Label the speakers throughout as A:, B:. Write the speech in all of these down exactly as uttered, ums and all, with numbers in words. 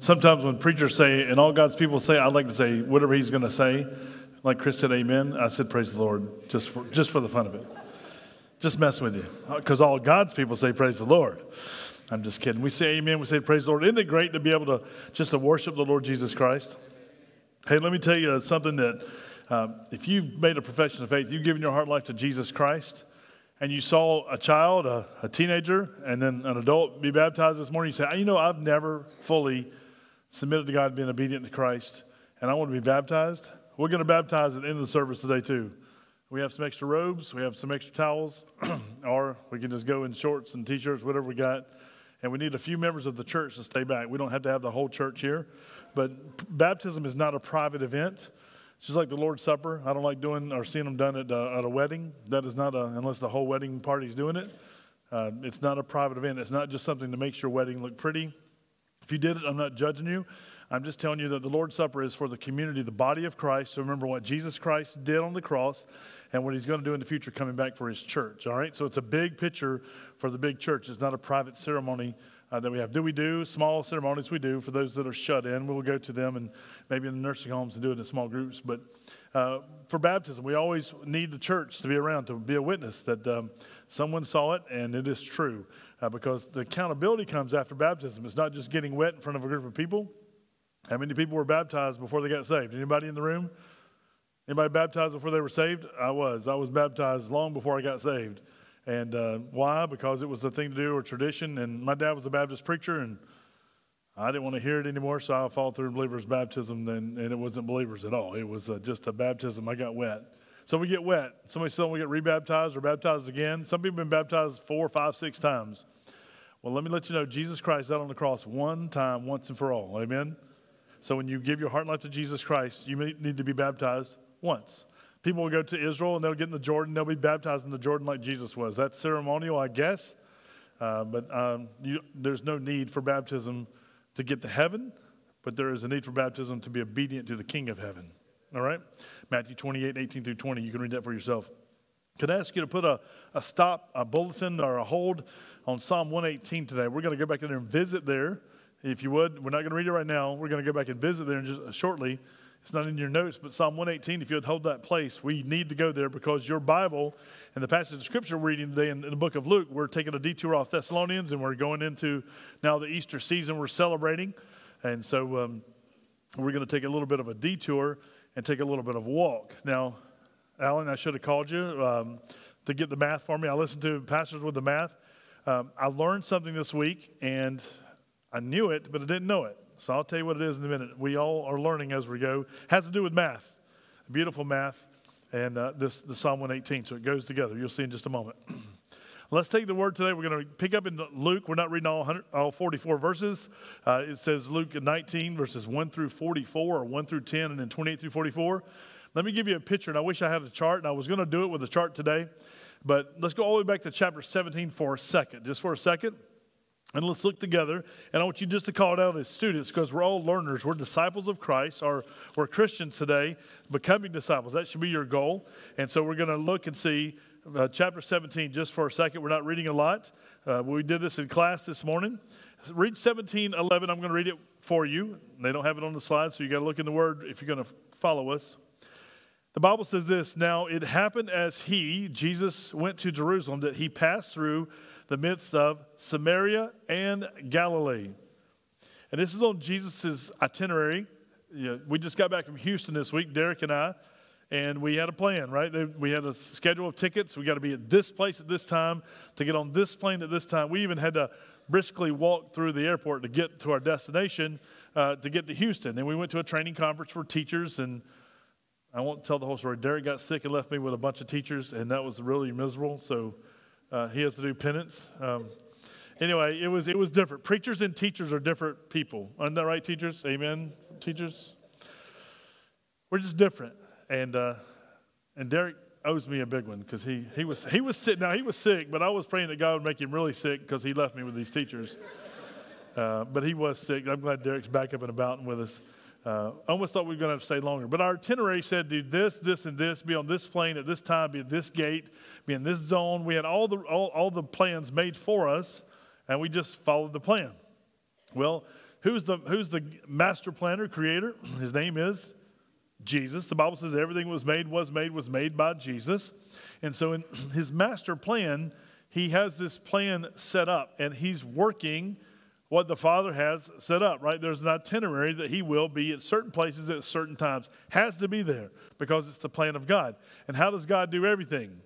A: Sometimes when preachers say, and all God's people say, I like to say whatever he's going to say. Like Chris said, amen. I said, praise the Lord, just for, just for the fun of it. Just messing with you. Because all God's people say, praise the Lord. I'm just kidding. We say amen. We say, praise the Lord. Isn't it great to be able to just to worship the Lord Jesus Christ? Hey, let me tell you something that um, if you've made a profession of faith, you've given your heart and life to Jesus Christ, and you saw a child, a, a teenager, and then an adult be baptized this morning, you say, you know, I've never fully submitted to God, being obedient to Christ, and I want to be baptized. We're going to baptize at the end of the service today, too. We have some extra robes. We have some extra towels, or we can just go in shorts and T-shirts, whatever we got. And we need a few members of the church to stay back. We don't have to have the whole church here. But baptism is not a private event. It's just like the Lord's Supper. I don't like doing or seeing them done at, uh, at a wedding. That is not a, unless the whole wedding party's doing it. Uh, it's not a private event. It's not just something to make your wedding look pretty. If you did it, I'm not judging you. I'm just telling you that the Lord's Supper is for the community, the body of Christ, to remember what Jesus Christ did on the cross and what he's going to do in the future coming back for his church, all right? So it's a big picture for the big church. It's not a private ceremony uh, that we have. Do we do small ceremonies? We do. For those that are shut in, we'll go to them and maybe in the nursing homes and do it in small groups. But uh, for baptism, we always need the church to be around, to be a witness that um, someone saw it and it is true. Uh, because the accountability comes after baptism. It's not just getting wet in front of a group of people. How many people were baptized before they got saved? Anybody in the room? Anybody baptized before they were saved? I was. I was baptized long before I got saved. And uh, why? Because it was the thing to do, or tradition. And my dad was a Baptist preacher, and I didn't want to hear it anymore, so I followed through believers' baptism, and, and it wasn't believers at all. It was uh, just a baptism. I got wet. So we get wet. Somebody said we get rebaptized or baptized again. Some people have been baptized four, five, six times. Well, let me let you know, Jesus Christ died on the cross one time, once and for all. Amen? So when you give your heart and life to Jesus Christ, you may need to be baptized once. People will go to Israel, and they'll get in the Jordan. They'll be baptized in the Jordan like Jesus was. That's ceremonial, I guess. Uh, but um, you, there's no need for baptism to get to heaven, but there is a need for baptism to be obedient to the King of heaven. All right? Matthew twenty-eight, eighteen through twenty. You can read that for yourself. Could I ask you to put a, a stop, a bulletin, or a hold on Psalm one eighteen today? We're going to go back in there and visit there. If you would, we're not going to read it right now. We're going to go back and visit there in just uh, shortly. It's not in your notes, but Psalm one eighteen, if you would hold that place, we need to go there because your Bible and the passage of Scripture we're reading today in, in the book of Luke, we're taking a detour off Thessalonians, and we're going into now the Easter season we're celebrating. And so um, we're going to take a little bit of a detour and take a little bit of a walk. Now, Alan, I should have called you um, to get the math for me. I listened to pastors with the math. Um, I learned something this week, and I knew it, but I didn't know it. So I'll tell you what it is in a minute. We all are learning as we go. It has to do with math, beautiful math, and uh, this the Psalm one eighteen. So it goes together. You'll see in just a moment. Let's take the word today. We're going to pick up in Luke. We're not reading all, one hundred, all forty-four verses. Uh, it says Luke nineteen, verses one through forty-four, or one through ten, and then twenty-eight through forty-four. Let me give you a picture, and I wish I had a chart, and I was going to do it with a chart today. But let's go all the way back to chapter seventeen for a second, just for a second. And let's look together. And I want you just to call it out as students, because we're all learners. We're disciples of Christ, or we're Christians today, becoming disciples. That should be your goal. And so we're going to look and see uh, chapter seventeen just for a second. We're not reading a lot. Uh, we did this in class this morning. Read seventeen eleven. I'm going to read it for you. They don't have it on the slide, so you got to look in the Word if you're going to follow us. The Bible says this: Now it happened as he, Jesus, went to Jerusalem, that he passed through the midst of Samaria and Galilee. And this is on Jesus' itinerary. Yeah, we just got back from Houston this week, Derek and I, and we had a plan, right? We had a schedule of tickets. We got to be at this place at this time to get on this plane at this time. We even had to briskly walk through the airport to get to our destination uh, to get to Houston. And we went to a training conference for teachers, and I won't tell the whole story. Derek got sick and left me with a bunch of teachers, and that was really miserable, so Uh, he has to do penance. Um, anyway, it was it was different. Preachers and teachers are different people. Aren't that right, teachers? Amen, teachers? We're just different. And uh, and Derek owes me a big one because he he was he was sick. Now he was sick, but I was praying that God would make him really sick because he left me with these teachers. Uh, but he was sick. I'm glad Derek's back up and about and with us. Uh, I almost thought we were going to have to stay longer. But our itinerary said do this, this, and this, be on this plane at this time, be at this gate, be in this zone. We had all the all, all the plans made for us, and we just followed the plan. Well, who's the, who's the master planner, creator? His name is Jesus. The Bible says everything was made, was made, was made by Jesus. And so in his master plan, he has this plan set up, and he's working what the Father has set up, right? There's an itinerary that he will be at certain places at certain times. Has to be there because it's the plan of God. And how does God do everything?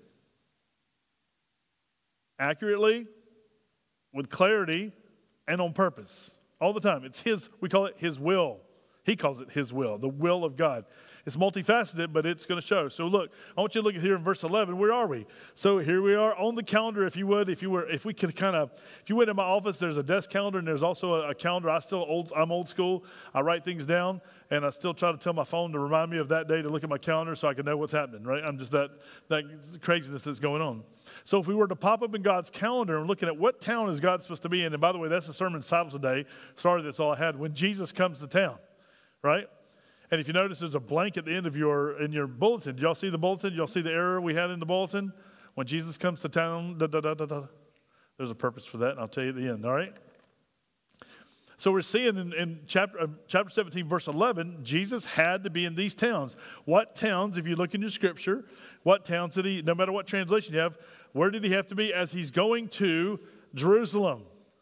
A: Accurately, with clarity, and on purpose. All the time. It's his, we call it his will. He calls it his will, the will of God. It's multifaceted, but it's going to show. So look, I want you to look at here in verse eleven. Where are we? So here we are on the calendar, if you would. If you were, if we could kind of, if you went in my office, there's a desk calendar and there's also a, a calendar. I still old, I'm old school. I write things down, and I still try to tell my phone to remind me of that day to look at my calendar so I can know what's happening. Right? I'm just that that craziness that's going on. So if we were to pop up in God's calendar and looking at what town is God supposed to be in, and by the way, that's the sermon title today. Sorry, that's all I had. When Jesus comes to town, right? And if you notice, there's a blank at the end of your in your bulletin. Did y'all see the bulletin? Did y'all see the error we had in the bulletin? When Jesus comes to town, da, da, da, da, da. There's a purpose for that, and I'll tell you at the end, all right? So we're seeing in, in chapter, uh, chapter seventeen, verse eleven, Jesus had to be in these towns. What towns, if you look in your scripture, what towns did he, no matter what translation you have, where did he have to be as he's going to Jerusalem?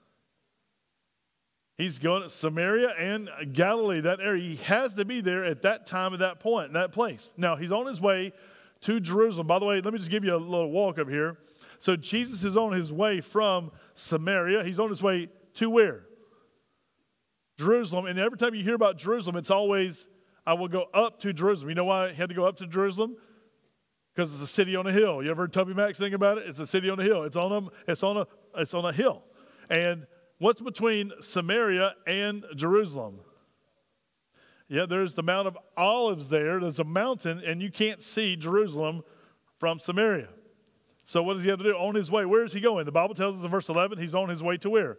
A: He's going to Samaria and Galilee, that area. He has to be there at that time, at that point, in that place. Now, he's on his way to Jerusalem. By the way, let me just give you a little walk up here. So Jesus is on his way from Samaria. He's on his way to where? Jerusalem. And every time you hear about Jerusalem, it's always, I will go up to Jerusalem. You know why he had to go up to Jerusalem? Because it's a city on a hill. You ever heard Toby Mac sing about it? It's a city on a hill. It's on a, it's on a, it's on a hill. And what's between Samaria and Jerusalem? Yeah, there's the Mount of Olives there. There's a mountain, and you can't see Jerusalem from Samaria. So what does he have to do? On his way, where is he going? The Bible tells us in verse eleven, he's on his way to where?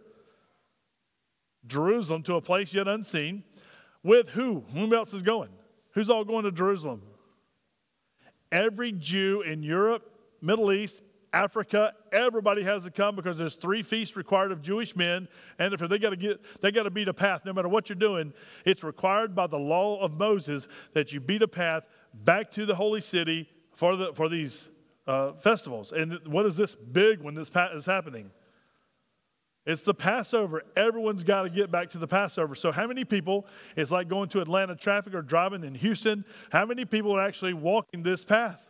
A: Jerusalem, to a place yet unseen. With who? Whom else is going? Who's all going to Jerusalem? Every Jew in Europe, Middle East, Africa, everybody has to come because there's three feasts required of Jewish men, and if they got to get, they got to beat a path. No matter what you're doing, it's required by the law of Moses that you beat a path back to the holy city for the for these uh, festivals. And what is this big when this is happening? It's the Passover. Everyone's got to get back to the Passover. So how many people, it's like going to Atlanta traffic or driving in Houston, how many people are actually walking this path?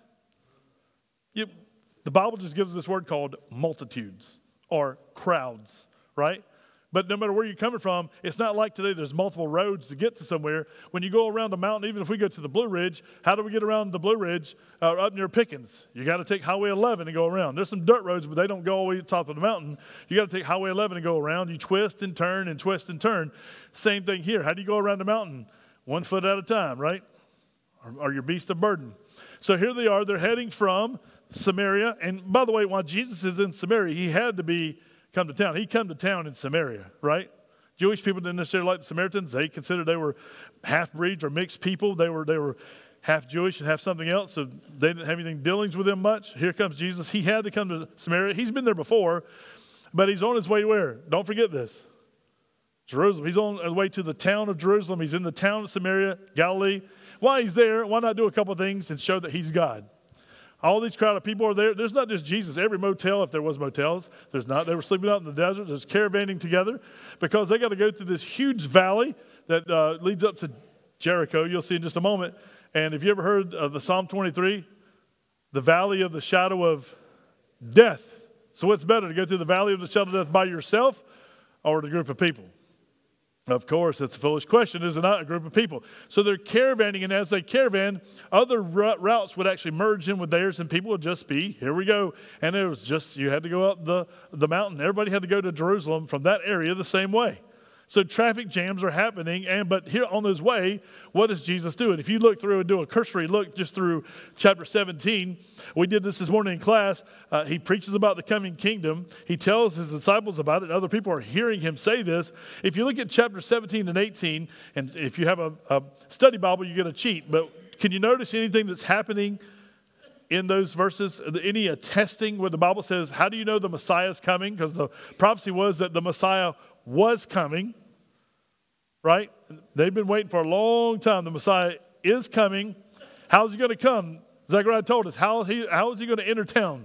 A: You, the Bible just gives us this word called multitudes or crowds, right? But no matter where you're coming from, it's not like today there's multiple roads to get to somewhere. When you go around the mountain, even if we go to the Blue Ridge, how do we get around the Blue Ridge uh, up near Pickens? You got to take Highway eleven and go around. There's some dirt roads, but they don't go all the way to the top of the mountain. You got to take Highway eleven and go around. You twist and turn and twist and turn. Same thing here. How do you go around the mountain? One foot at a time, right? Or, or your beast of burden. So here they are. They're heading from Samaria. And by the way, while Jesus is in Samaria, he had to be come to town. He come to town in Samaria, right? Jewish people didn't necessarily like the Samaritans. They considered they were half-breeds or mixed people. They were they were half Jewish and half something else, so they didn't have anything dealings with them much. Here comes Jesus. He had to come to Samaria. He's been there before, but he's on his way to where? Don't forget this. Jerusalem. He's on his way to the town of Jerusalem. He's in the town of Samaria, Galilee. While he's there, why not do a couple of things and show that he's God? All these crowd of people are there. There's not just Jesus. Every motel, if there was motels, there's not. They were sleeping out in the desert. There's caravanning together because they got to go through this huge valley that uh, leads up to Jericho. You'll see in just a moment. And if you ever heard of the Psalm twenty-three, the valley of the shadow of death. So what's better, to go through the valley of the shadow of death by yourself or with a group of people? Of course, it's a foolish question, is it not? A group of people. So they're caravanning, and as they caravan, other routes would actually merge in with theirs, and people would just be, here we go. And it was just, you had to go up the, the mountain. Everybody had to go to Jerusalem from that area the same way. So traffic jams are happening, and but here on his way, what does Jesus do? And if you look through and do a cursory look just through chapter seventeen, we did this this morning in class. Uh, he preaches about the coming kingdom. He tells his disciples about it. Other people are hearing him say this. If you look at chapter seventeen and eighteen, and if you have a, a study Bible, you get a cheat. But can you notice anything that's happening in those verses? Any attesting where the Bible says, how do you know the Messiah is coming? Because the prophecy was that the Messiah was coming. right? They've been waiting for a long time. The Messiah is coming. How's he going to come? Zechariah told us. How, he, how is he going to enter town?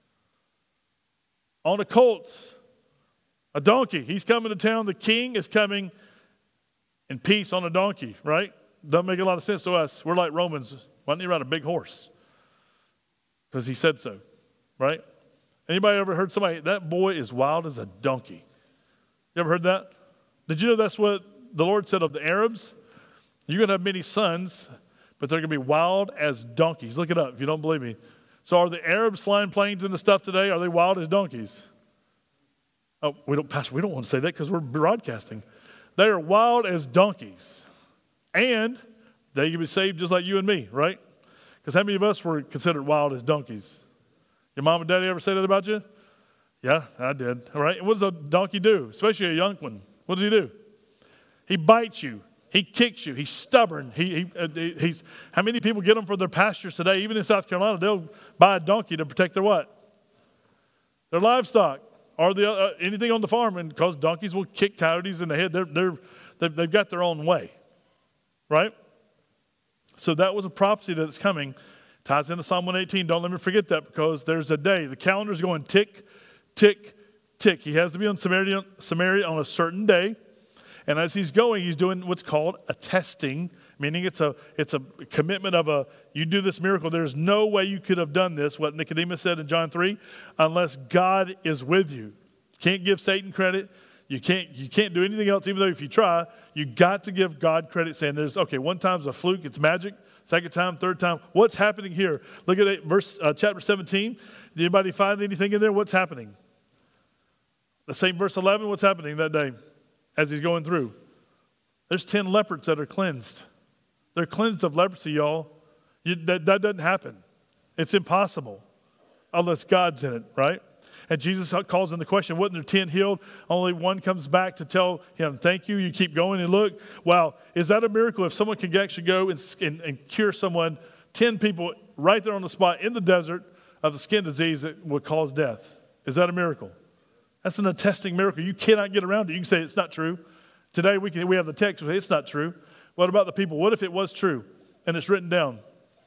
A: On a colt, a donkey. He's coming to town. The king is coming in peace on a donkey, right? Doesn't make a lot of sense to us. We're like Romans. Why didn't he ride a big horse? Because he said so, right? Anybody ever heard somebody, that boy is wild as a donkey? You ever heard that? Did you know that's what the Lord said of the Arabs? You're going to have many sons, but they're going to be wild as donkeys. Look it up if you don't believe me. So are the Arabs flying planes and the stuff today, are they wild as donkeys? Oh, we don't, Pastor, we don't want to say that because we're broadcasting. They are wild as donkeys. And they can be saved just like you and me, right? Because how many of us were considered wild as donkeys? Your mom and daddy ever say that about you? Yeah, I did. All right. And what does a donkey do? Especially a young one. What does he do? He bites you. He kicks you. He's stubborn. He, he, uh, he's. How many people get them for their pastures today? Even in South Carolina, they'll buy a donkey to protect their what? Their livestock or the, uh, anything on the farm. And because donkeys will kick coyotes in the head, they're, they're, they've, they've got their own way. Right? So that was a prophecy that's coming. Ties into Psalm one eighteen. Don't let me forget that because there's a day. The calendar's going tick, tick, tick. He has to be on Samaria, Samaria on a certain day. And as he's going, he's doing what's called a testing, meaning it's a it's a commitment of a, you do this miracle. There's no way you could have done this, what Nicodemus said in John three, unless God is with you. You can't give Satan credit. You can't you can't do anything else, even though if you try, you got to give God credit, saying there's, okay, one time's a fluke, it's magic. Second time, third time. What's happening here? Look at it, verse uh, chapter seventeen. Did anybody find anything in there? What's happening? The same verse eleven, what's happening that day as he's going through? There's ten leopards that are cleansed. They're cleansed of leprosy, y'all. You, that, that doesn't happen. It's impossible unless God's in it, right? And Jesus calls in the question, wasn't there ten healed? Only one comes back to tell him, thank you. You keep going and look. Wow, is that a miracle if someone could actually go and, and, and cure someone, ten people right there on the spot in the desert of the skin disease that would cause death? Is that a miracle? That's an attesting miracle. You cannot get around it. You can say it's not true. Today we can we have the text, it's not true. What about the people? What if it was true and it's written down?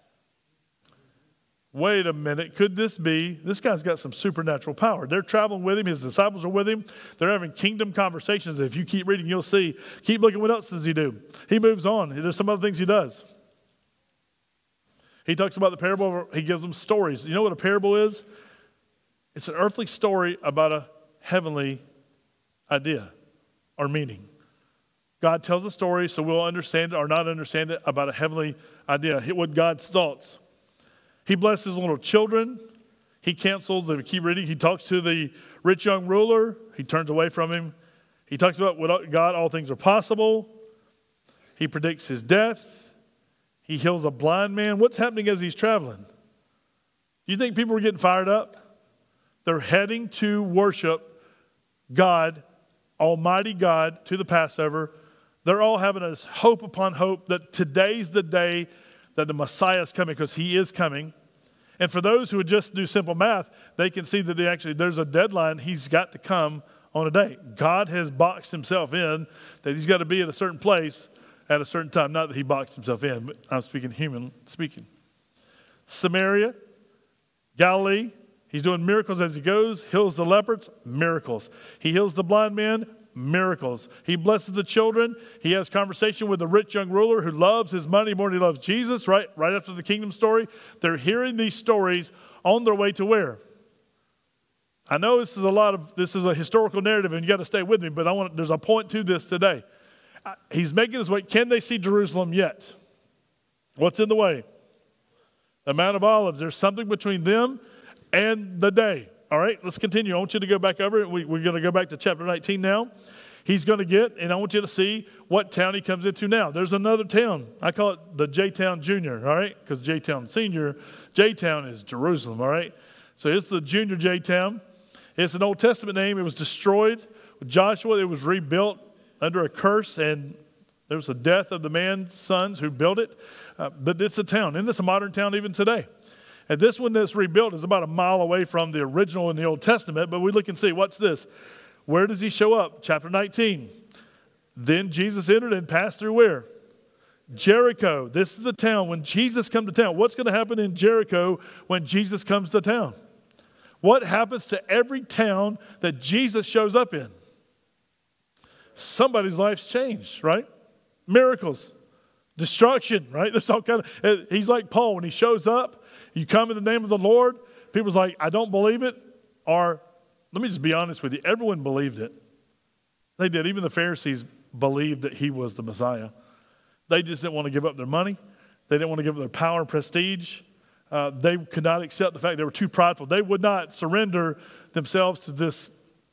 A: Wait a minute, could this be, this guy's got some supernatural power. They're traveling with him, his disciples are with him, they're having kingdom conversations. If you keep reading, you'll see. Keep looking, what else does he do? He moves on. There's some other things he does. He talks about the parable, he gives them stories. You know what a parable is? It's an earthly story about a heavenly idea or meaning. God tells a story so we'll understand it or not understand it about a heavenly idea, what God's thoughts. He blesses little children. He cancels, if you keep reading, he talks to the rich young ruler. He turns away from him. He talks about with God, all things are possible. He predicts his death. He heals a blind man. What's happening as he's traveling? Do you think people are getting fired up? They're heading to worship God, Almighty God, to the Passover. They're all having this hope upon hope that today's the day that the Messiah is coming, because he is coming. And for those who would just do simple math, they can see that they actually there's a deadline. He's got to come on a day. God has boxed himself in that he's got to be at a certain place at a certain time. Not that he boxed himself in, but I'm speaking human speaking. Samaria, Galilee, he's doing miracles as he goes. Heals the leopards, miracles. He heals the blind man, miracles. He blesses the children. He has conversation with the rich young ruler who loves his money more than he loves Jesus, right? Right after the kingdom story. They're hearing these stories on their way to where? I know this is a lot of, this is a historical narrative and you got to stay with me, but I want, there's a point to this today. He's making his way. Can they see Jerusalem yet? What's in the way? The Mount of Olives. There's something between them and the day. All right, let's continue. I want you to go back over it. We, we're going to go back to chapter nineteen now. He's going to get, and I want you to see what town he comes into now. There's another town. I call it the J-Town Junior, all right? Because J-Town Senior, J-Town is Jerusalem, all right? So it's the Junior J-Town. It's an Old Testament name. It was destroyed with Joshua. It was rebuilt under a curse, and there was a death of the man's sons who built it. Uh, but it's a town, and it's a modern town even today. And this one that's rebuilt is about a mile away from the original in the Old Testament. But we look and see, what's this? Where does he show up? Chapter nineteen. Then Jesus entered and passed through where? Jericho. This is the town. When Jesus comes to town, what's going to happen in Jericho when Jesus comes to town? What happens to every town that Jesus shows up in? Somebody's life's changed, right? Miracles, destruction, right? There's all kind of. He's like Paul when he shows up. You come in the name of the Lord. People's like, I don't believe it. Or let me just be honest with you. Everyone believed it. They did. Even the Pharisees believed that he was the Messiah. They just didn't want to give up their money. They didn't want to give up their power and prestige. Uh, they could not accept the fact they were too prideful. They would not surrender themselves to this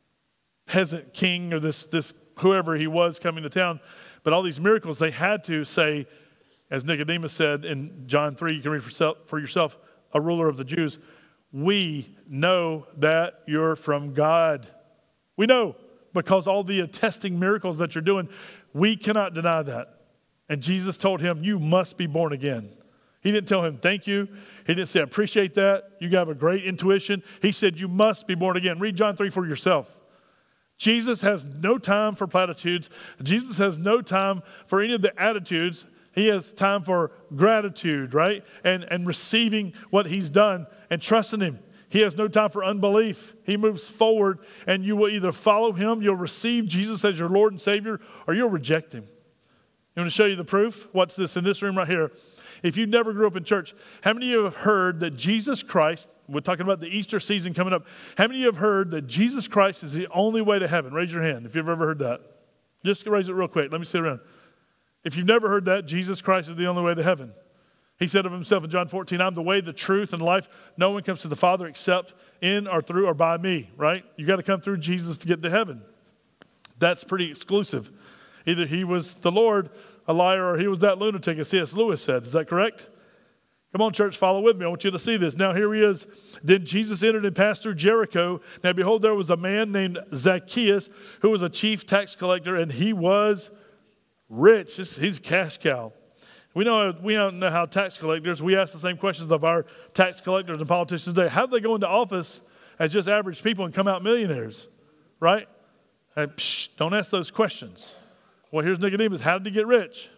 A: peasant king or this, this whoever he was coming to town. But all these miracles, they had to say, as Nicodemus said in John three, you can read for, for yourself, a ruler of the Jews, we know that you're from God. We know because all the attesting miracles that you're doing, we cannot deny that. And Jesus told him, you must be born again. He didn't tell him, thank you. He didn't say, I appreciate that. You have a great intuition. He said, you must be born again. Read John three for yourself. Jesus has no time for platitudes. Jesus has no time for any of the attitudes. He has time for gratitude, right? And, and receiving what he's done and trusting him. He has no time for unbelief. He moves forward, and you will either follow him, you'll receive Jesus as your Lord and Savior, or you'll reject him. You want to show you the proof? Watch this in this room right here. If you never grew up in church, how many of you have heard that Jesus Christ, we're talking about the Easter season coming up, how many of you have heard that Jesus Christ is the only way to heaven? Raise your hand if you've ever heard that. Just raise it real quick. Let me see around. If you've never heard that, Jesus Christ is the only way to heaven. He said of himself in John fourteen, I'm the way, the truth, and life. No one comes to the Father except in or through or by me, right? You got to come through Jesus to get to heaven. That's pretty exclusive. Either he was the Lord, a liar, or he was that lunatic, as C S Lewis said. Is that correct? Come on, church, follow with me. I want you to see this. Now, here he is. Then Jesus entered and passed through Jericho. Now, behold, there was a man named Zacchaeus who was a chief tax collector, and he was rich. He's a cash cow. We know we don't know how tax collectors, we ask the same questions of our tax collectors and politicians today. How do they go into office as just average people and come out millionaires? Right? Hey, psh, don't ask those questions. Well, here's Nicodemus. How did he get rich?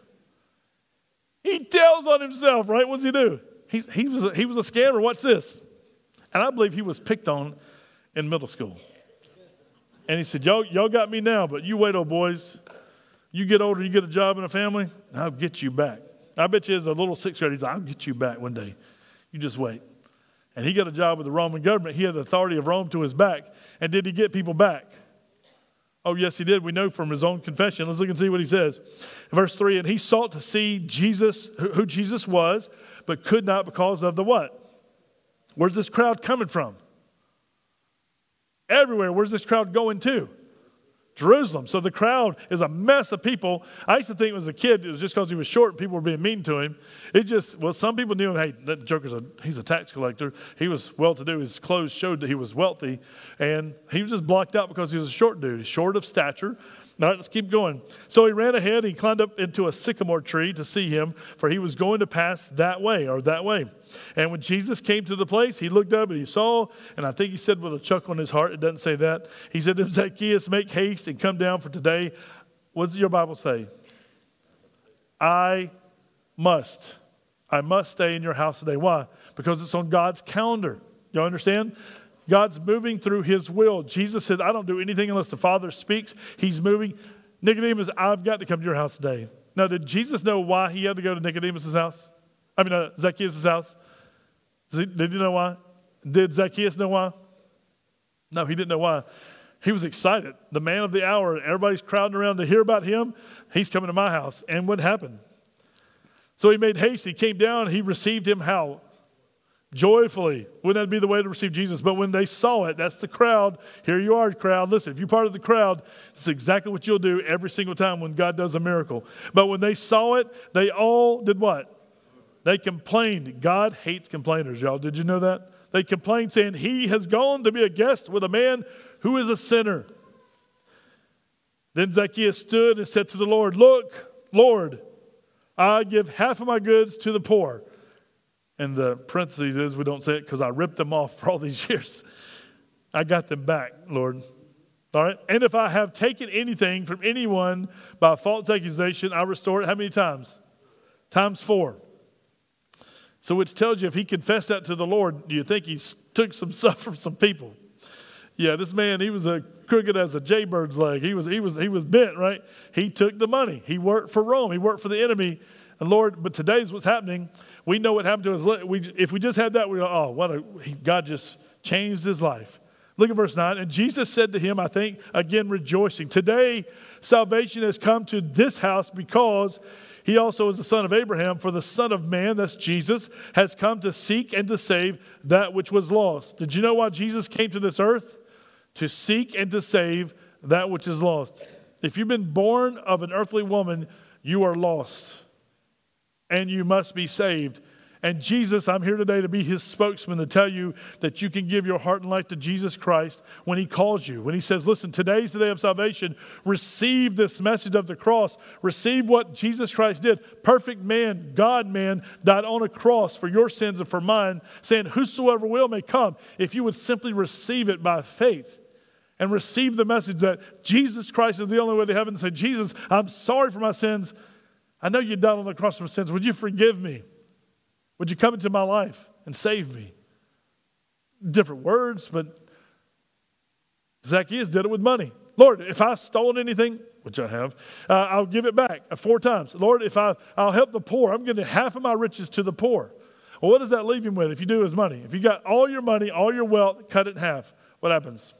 A: He tells on himself, right? What does he do? He, he, was a, he was a scammer. Watch this. And I believe he was picked on in middle school. And he said, y'all, y'all got me now, but you wait, old boys. You get older, you get a job in a family, I'll get you back. I bet you as a little sixth grader, he's like, I'll get you back one day. You just wait. And he got a job with the Roman government. He had the authority of Rome to his back. And did he get people back? Oh, yes, he did. We know from his own confession. Let's look and see what he says. Verse three, and he sought to see Jesus, who Jesus was, but could not because of the what? Where's this crowd coming from? Everywhere. Where's this crowd going to? Jerusalem. So the crowd is a mess of people. I used to think as a kid, it was just because he was short and people were being mean to him. It just, well, some people knew him, hey, that joker's a, he's a tax collector. He was well-to-do. His clothes showed that he was wealthy. And he was just blocked out because he was a short dude. He's short of stature. All right, let's keep going. So he ran ahead. He climbed up into a sycamore tree to see him, for he was going to pass that way or that way. And when Jesus came to the place, he looked up and he saw, and I think he said with a chuckle in his heart, it doesn't say that. He said to Zacchaeus, make haste and come down, for today, what does your Bible say? I must. I must stay in your house today. Why? Because it's on God's calendar. You understand? God's moving through his will. Jesus said, I don't do anything unless the Father speaks. He's moving. Nicodemus, I've got to come to your house today. Now, did Jesus know why he had to go to Nicodemus' house? I mean, uh, Zacchaeus' house? Did he know why? Did Zacchaeus know why? No, he didn't know why. He was excited. The man of the hour, everybody's crowding around to hear about him. He's coming to my house. And what happened? So he made haste. He came down. He received him how? Joyfully. Wouldn't that be the way to receive Jesus? But when they saw it, that's the crowd. Here you are, crowd. Listen, if you're part of the crowd, this is exactly what you'll do every single time when God does a miracle. But when they saw it, they all did what? They complained. God hates complainers, y'all. Did you know that? They complained, saying, he has gone to be a guest with a man who is a sinner. Then Zacchaeus stood and said to the Lord, look, Lord, I give half of my goods to the poor. And the parentheses is, we don't say it because I ripped them off for all these years. I got them back, Lord. All right. And if I have taken anything from anyone by false accusation, I restore it. How many times? Times four. So which tells you if he confessed that to the Lord, do you think he took some stuff from some people? Yeah, this man, he was a crooked as a jaybird's leg. He was, he was, he was bent, right? He took the money. He worked for Rome. He worked for the enemy. And Lord, but today's what's happening. We know what happened to us. We, if we just had that, we go, oh, what a, he, God just changed his life. Look at verse nine. And Jesus said to him, I think, again rejoicing, today salvation has come to this house because he also is the son of Abraham. For the Son of Man, that's Jesus, has come to seek and to save that which was lost. Did you know why Jesus came to this earth? To seek and to save that which is lost. If you've been born of an earthly woman, you are lost. And you must be saved. And Jesus, I'm here today to be his spokesman to tell you that you can give your heart and life to Jesus Christ when he calls you. When he says, listen, today's the day of salvation. Receive this message of the cross. Receive what Jesus Christ did. Perfect man, God man, died on a cross for your sins and for mine, saying, whosoever will may come. If you would simply receive it by faith and receive the message that Jesus Christ is the only way to heaven and say, Jesus, I'm sorry for my sins. I know you died on the cross for my sins. Would you forgive me? Would you come into my life and save me? Different words, but Zacchaeus did it with money. Lord, if I've stolen anything, which I have, uh, I'll give it back four times. Lord, if I, I'll help the poor, I'm giving half of my riches to the poor. Well, what does that leave him with if you do his money? If you got all your money, all your wealth, cut it in half, what happens?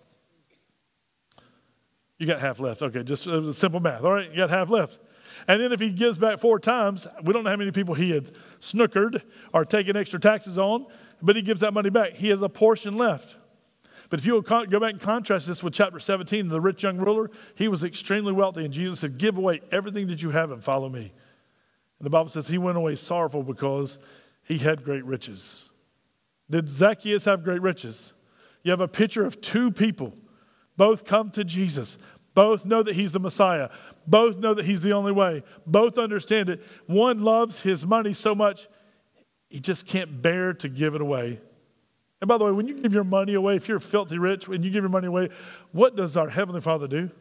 A: You got half left. Okay, just it was a simple math. All right, you got half left. And then if he gives back four times, we don't know how many people he had snookered or taken extra taxes on, but he gives that money back. He has a portion left. But if you will con- go back and contrast this with chapter seventeen, the rich young ruler, he was extremely wealthy, and Jesus said, give away everything that you have and follow me. And the Bible says he went away sorrowful because he had great riches. Did Zacchaeus have great riches? You have a picture of two people. Both come to Jesus. Both know that he's the Messiah. Both know that he's the only way. Both understand it. One loves his money so much, he just can't bear to give it away. And by the way, when you give your money away, if you're filthy rich, when you give your money away, what does our Heavenly Father do?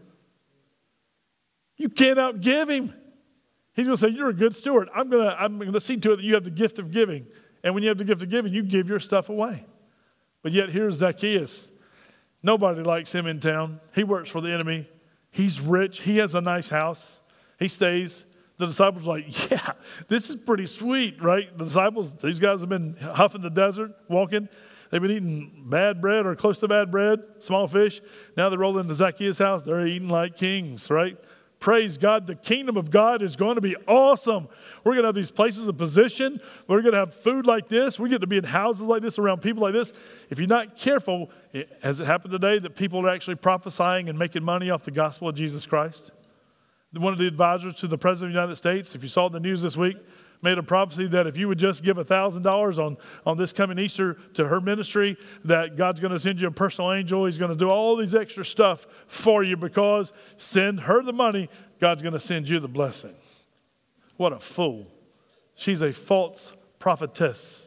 A: You can't outgive him. He's going to say, you're a good steward. I'm going to, I'm going to see to it that you have the gift of giving. And when you have the gift of giving, you give your stuff away. But yet here's Zacchaeus. Nobody likes him in town. He works for the enemy. He's rich. He has a nice house. He stays. The disciples are like, yeah, this is pretty sweet, right? The disciples, these guys have been huffing the desert, walking. They've been eating bad bread or close to bad bread, small fish. Now they roll into Zacchaeus' house. They're eating like kings, right? Praise God. The kingdom of God is going to be awesome. We're going to have these places of position. We're going to have food like this. We get to be in houses like this, around people like this. If you're not careful, has it happened today that people are actually prophesying and making money off the gospel of Jesus Christ? One of the advisors to the President of the United States, if you saw the news this week, made a prophecy that if you would just give one thousand dollars on, on this coming Easter to her ministry, that God's going to send you a personal angel. He's going to do all these extra stuff for you because send her the money, God's going to send you the blessing. What a fool. She's a false prophetess.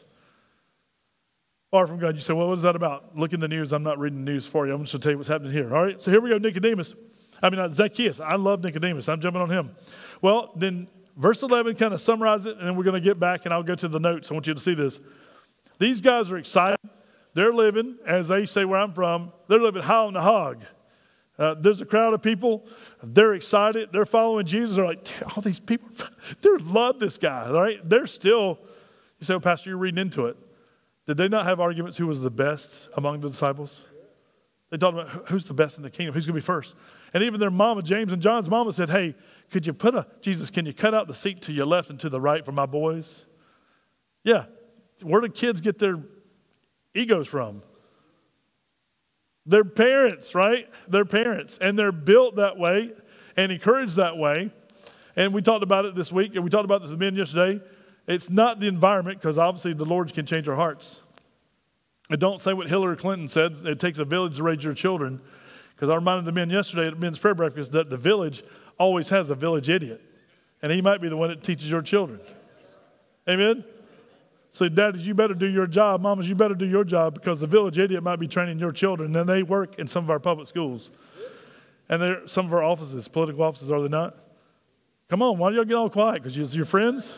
A: Far from God. You say, well, what is that about? Look in the news. I'm not reading the news for you. I'm just going to tell you what's happening here. All right, so here we go, Nicodemus. I mean, not Zacchaeus. I love Nicodemus. I'm jumping on him. Well, then verse eleven kind of summarizes it, and then we're going to get back, and I'll go to the notes. I want you to see this. These guys are excited. They're living, as they say where I'm from, they're living high on the hog. Uh, there's a crowd of people. They're excited. They're following Jesus. They're like, all these people, they love this guy, right? They're still, you say, well, Pastor, you're reading into it. Did they not have arguments who was the best among the disciples? They talked about who's the best in the kingdom, who's going to be first. And even their mama, James and John's mama said, hey, could you put a, Jesus, can you cut out the seat to your left and to the right for my boys? Yeah. Where do kids get their egos from? Their parents, right? Their parents. And they're built that way and encouraged that way. And we talked about it this week, and we talked about this with men yesterday. It's not the environment, because obviously the Lord can change our hearts. And don't say what Hillary Clinton said, it takes a village to raise your children. Because I reminded the men yesterday at men's prayer breakfast that the village always has a village idiot. And he might be the one that teaches your children. Amen? So daddies, you better do your job. Mamas, you better do your job, because the village idiot might be training your children. And they work in some of our public schools. And they're some of our offices, political offices, are they not? Come on, why do y'all get all quiet? Because you're your friends?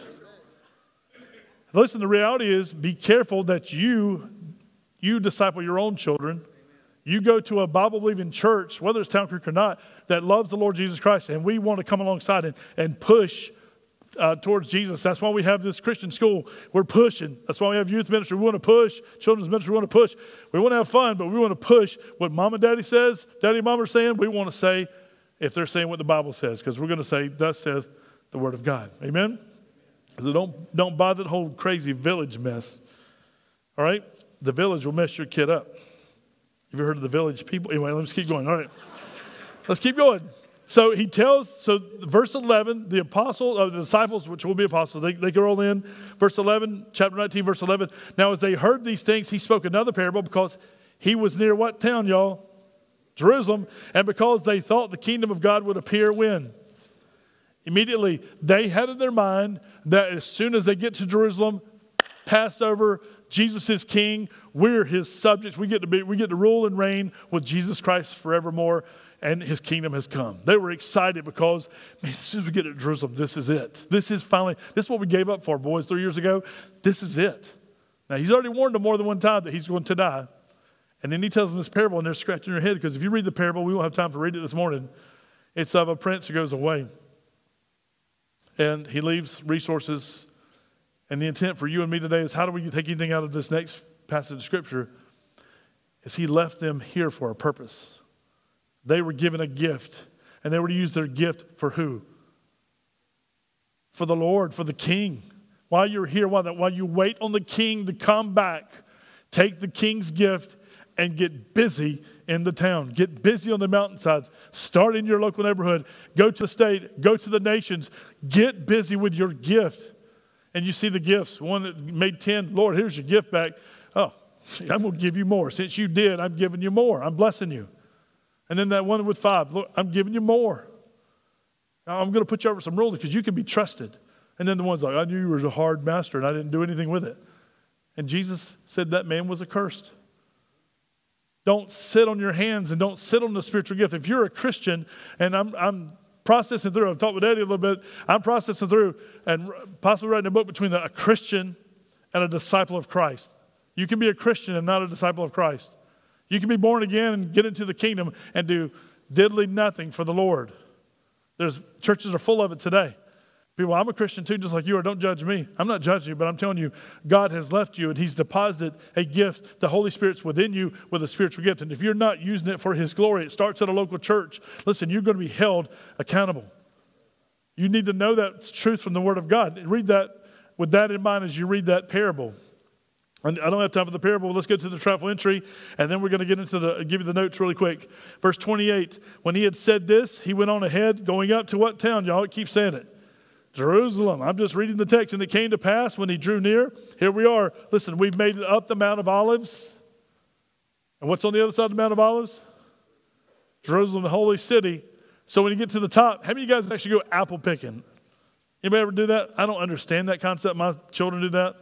A: Listen, the reality is be careful that you, you disciple your own children. You go to a Bible-believing church, whether it's Town Creek or not, that loves the Lord Jesus Christ, and we want to come alongside and, and push uh, towards Jesus. That's why we have this Christian school. We're pushing. That's why we have youth ministry. We want to push. Children's ministry, we want to push. We want to have fun, but we want to push what mom and daddy says, daddy and mom are saying. We want to say, if they're saying what the Bible says, because we're going to say, thus saith the word of God. Amen? So don't, don't buy that whole crazy village mess. All right? The village will mess your kid up. Have you heard of the village people? Anyway, let's keep going. All right. Let's keep going. So he tells, so verse eleven, the apostle, uh, the disciples, which will be apostles, they, they go all in. Verse eleven, chapter nineteen, verse eleven. Now as they heard these things, he spoke another parable because he was near what town, y'all? Jerusalem. And because they thought the kingdom of God would appear when? Immediately. They had in their mind that as soon as they get to Jerusalem, Passover, Jesus is king. We're his subjects. We get to be, we get to rule and reign with Jesus Christ forevermore, and his kingdom has come. They were excited because, man, as soon as we get to Jerusalem, this is it. This is finally, this is what we gave up for, boys, three years ago. This is it. Now, he's already warned them more than one time that he's going to die. And then he tells them this parable, and they're scratching their head because if you read the parable, we won't have time to read it this morning. It's of a prince who goes away. And he leaves resources. And the intent for you and me today is how do we take anything out of this next passage of Scripture? Is he left them here for a purpose. They were given a gift. And they were to use their gift for who? For the Lord, for the King. While you're here, while, that, while you wait on the King to come back, take the King's gift and get busy in the town. Get busy on the mountainsides. Start in your local neighborhood. Go to the state. Go to the nations. Get busy with your gift. And you see the gifts. One that made ten, Lord, here's your gift back. Oh, I'm going to give you more. Since you did, I'm giving you more. I'm blessing you. And then that one with five, Lord, I'm giving you more. Now, I'm going to put you over some rules because you can be trusted. And then the one's like, I knew you were a hard master and I didn't do anything with it. And Jesus said that man was accursed. Don't sit on your hands and don't sit on the spiritual gift. If you're a Christian, and I'm, I'm processing through, I've talked with Eddie a little bit, I'm processing through and possibly writing a book between a Christian and a disciple of Christ. You can be a Christian and not a disciple of Christ. You can be born again and get into the kingdom and do diddly nothing for the Lord. There's churches are full of it today. People, I'm a Christian too, just like you are. Don't judge me. I'm not judging you, but I'm telling you, God has left you and he's deposited a gift. The Holy Spirit's within you with a spiritual gift. And if you're not using it for his glory, it starts at a local church. Listen, you're going to be held accountable. You need to know that truth from the Word of God. And read that with that in mind as you read that parable. And I don't have time for the parable. Let's get to the triumphal entry, and then we're going to get into the, give you the notes really quick. Verse twenty-eight, when he had said this, he went on ahead, going up to what town, y'all? It keeps saying it. Jerusalem. I'm just reading the text. And it came to pass when he drew near. Here we are. Listen, we've made it up the Mount of Olives. And what's on the other side of the Mount of Olives? Jerusalem, the holy city. So when you get to the top, how many of you guys actually go apple picking? Anybody ever do that? I don't understand that concept. My children do that.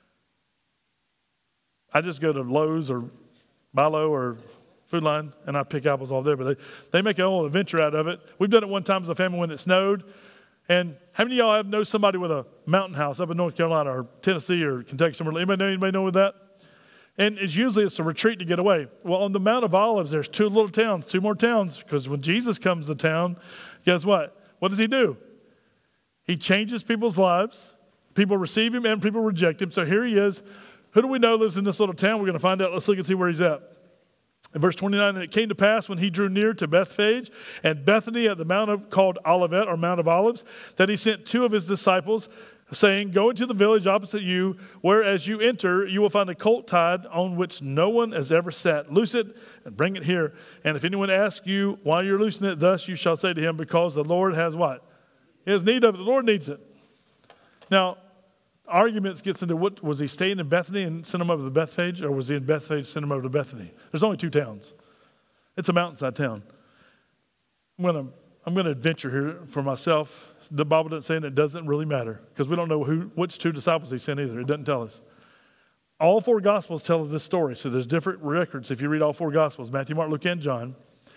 A: I just go to Lowe's or Bi-Lo or Food Line and I pick apples off there. But they, they make a whole adventure out of it. We've done it one time as a family when it snowed. And how many of y'all have know somebody with a mountain house up in North Carolina or Tennessee or Kentucky somewhere? Anybody know anybody know with that? And it's usually it's a retreat to get away. Well, on the Mount of Olives, there's two little towns, two more towns, because when Jesus comes to town, guess what? What does he do? He changes people's lives. People receive him and people reject him. So here he is. Who do we know lives in this little town? We're going to find out. Let's look and see where he's at. In verse twenty-nine, and it came to pass when he drew near to Bethphage and Bethany at the mount of, called Olivet, or Mount of Olives, that he sent two of his disciples, saying, go into the village opposite you, where as you enter, you will find a colt tied on which no one has ever sat. Loose it and bring it here. And if anyone asks you why you're loosing it, thus you shall say to him, because the Lord has what? He has need of it. The Lord needs it. Now, arguments gets into what, was he staying in Bethany and sent him over to Bethphage, or was he in Bethphage sent him over to Bethany? There's only two towns. It's a mountainside town. I'm going to I'm going to adventure here for myself. The Bible doesn't say, and it doesn't really matter because we don't know who which two disciples he sent either. It doesn't tell us. All four Gospels tell us this story, so there's different records if you read all four Gospels, Matthew, Mark, Luke, and John.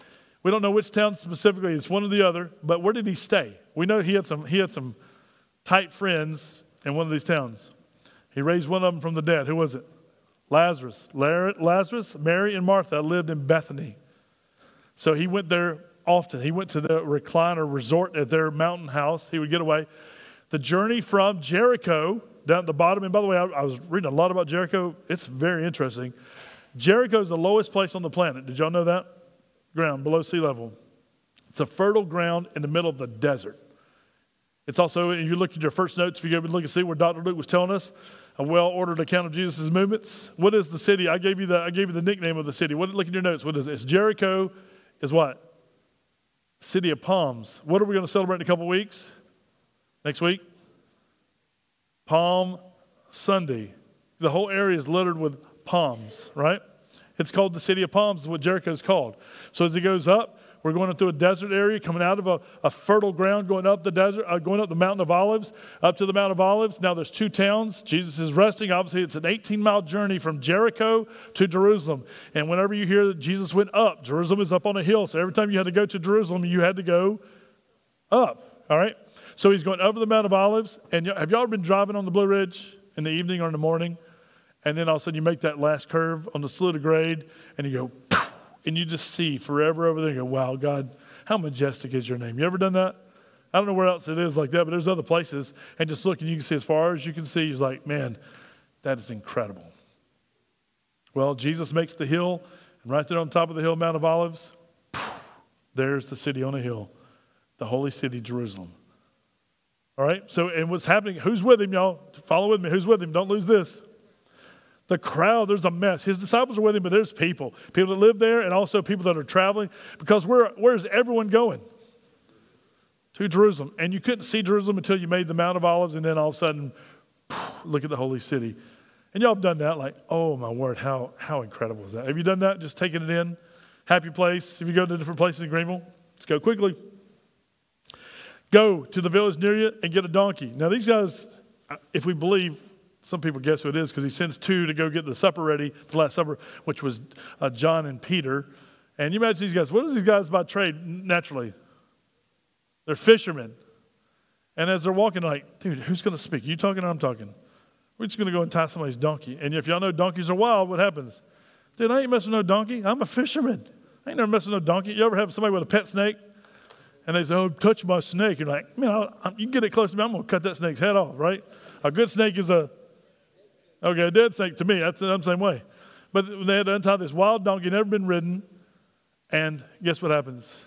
A: We don't know which town specifically. It's one or the other. But where did he stay? We know he had some, he had some tight friends in one of these towns. He raised one of them from the dead. Who was it? Lazarus. Lazarus, Mary, and Martha lived in Bethany. So he went there often. He went to the recliner resort at their mountain house. He would get away. The journey from Jericho down at the bottom, and by the way, I, I was reading a lot about Jericho. It's very interesting. Jericho is the lowest place on the planet. Did y'all know that? Ground, below sea level. It's a fertile ground in the middle of the desert. It's also, if you look at your first notes, if you go and look and see where Doctor Luke was telling us, a well-ordered account of Jesus' movements. What is the city? I gave you the I gave you the nickname of the city. What? Look at your notes. What is it? It's Jericho is what? City of Palms. What are we going to celebrate in a couple weeks? Next week? Palm Sunday. The whole area is littered with palms, right? It's called the City of Palms, is what Jericho is called. So as he goes up, we're going through a desert area, coming out of a, a fertile ground, going up the desert, uh, going up the Mountain of Olives, up to the Mount of Olives. Now there's two towns. Jesus is resting. Obviously, it's an eighteen-mile journey from Jericho to Jerusalem. And whenever you hear that Jesus went up, Jerusalem is up on a hill. So every time you had to go to Jerusalem, you had to go up, all right? So he's going over the Mount of Olives. And have y'all been driving on the Blue Ridge in the evening or in the morning? And then all of a sudden you make that last curve on the Saluda grade, and you go, and you just see forever over there. You go, wow, God, how majestic is your name. You ever done that? I don't know where else it is like that, but there's other places. And just look, and you can see as far as you can see. He's like, man, that is incredible. Well, Jesus makes the hill, and right there on top of the hill, Mount of Olives, there's the city on a hill, the holy city, Jerusalem. All right? So, and what's happening, who's with him, y'all? Follow with me. Who's with him? Don't lose this. The crowd, there's a mess. His disciples are with him, but there's people. People that live there and also people that are traveling. Because where, where's everyone going? To Jerusalem. And you couldn't see Jerusalem until you made the Mount of Olives, and then all of a sudden, look at the holy city. And y'all have done that like, oh my word, how, how incredible is that? Have you done that? Just taking it in? Happy place. If you go to different places in Greenville, let's go quickly. Go to the village near you and get a donkey. Now these guys, if we believe, some people guess who it is because he sends two to go get the supper ready, the Last Supper, which was uh, John and Peter. And you imagine these guys, what are these guys by trade naturally? They're fishermen. And as they're walking, like, dude, who's going to speak? You talking or I'm talking? We're just going to go and tie somebody's donkey. And if y'all know donkeys are wild, what happens? Dude, I ain't messing with no donkey. I'm a fisherman. I ain't never messing with no donkey. You ever have somebody with a pet snake? And they say, oh, touch my snake. You're like, man, I'll, I'll, you can get it close to me. I'm going to cut that snake's head off, right? A good snake is a, okay, a dead snake to me. That's I'm the same way. But they had to untie this wild donkey, never been ridden. And guess what happens?